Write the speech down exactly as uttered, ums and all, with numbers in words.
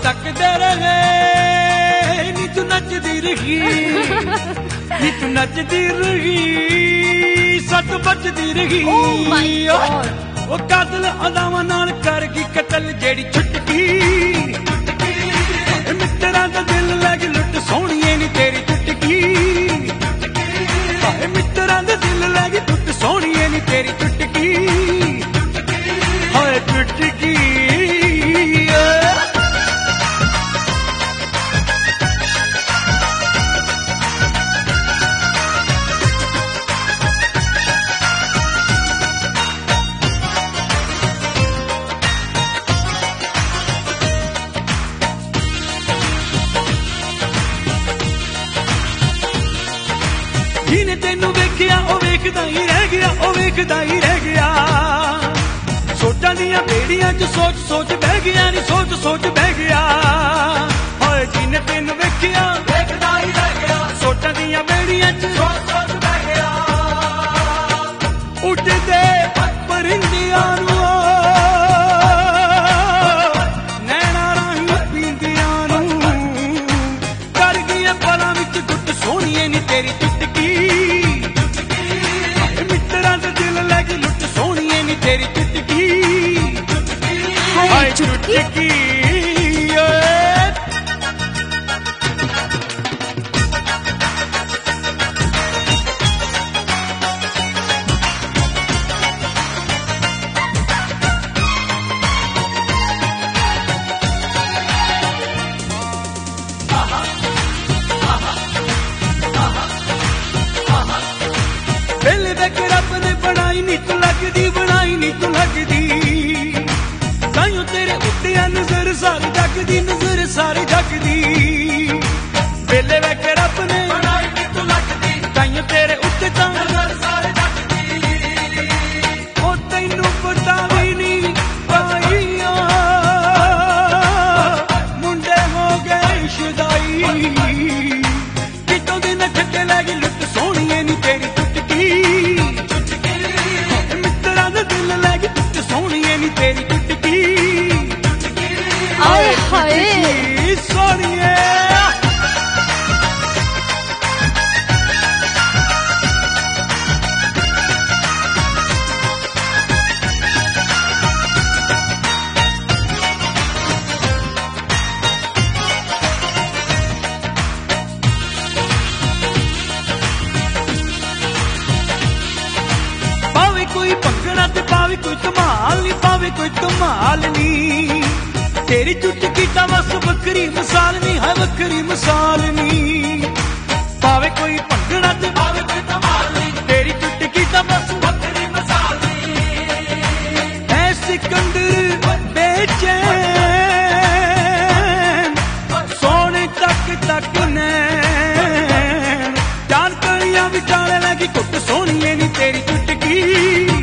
तकदे रहे नी तू नचदी रही नी तू नचदी रही सट बचदी रही ओ कादल अदावां नाल कर गई कतल जेड़ी छुटकी मित्तरां दा दिल लग लुट सोहणीए नी तेरी चुटकी मित्तरां दा दिल लग लुट सोहणीए नी तेरी चुटकी हाय चुटकी जिने तेनू वेखिया ओ वेखदा ही रह गया ओ वेखदा ही रह गया सोचां दियां बेड़ियां च सोच सोच बह गया नी सोच सोच बह गया हाय जिने तेनू वेखिया वेखदा ही रह गया सोचां दियां बेड़ियां च सोच सोच बह गया उड़दे परिंदियां नू नैना राहीं पींदियां नू कर गई पलां विच गुट सोहणीए नी तेरी चुटकी मित्तरां दा दिल लग लुट सोहणीए नी तेरी चुटकी हाय चुटकी पहले तक रब ने बनाई नी तू लगदी बनाई नी तू लगदी ताइयों तेरे उत्ते नजर सारी जगदी नजर सारी जगदी पहले तक रब ने बनाई नी तू लगदी ताइयों तेरे उत्ते नजर सारी जगदी ओ तैनू पता भी नहीं पाईया मुंडे हो गए शुदाई कितों दिन ठट्टे लगे लुट सोहणीए नी तेरी मित्तरां दा दिल लग लुट सोहणीए नी तेरी चुटकी आए हाय सोहणीए कोई भंगड़ा ते पावे कोई धमाल नी पावे कोई धमाल नी तेरी चुटकी ता बस बकरी मिसाल नी है बकरी मिसाल नी पावे कोई भंगड़ा ते पावे कोई धमाल नी तेरी चुटकी ता बस बकरी मिसाल नी ऐ सिकंदर बेचैन सोने तक तक नैन जान कलियां विचाले लगी कुट सोहणीए नी तेरी चुटकी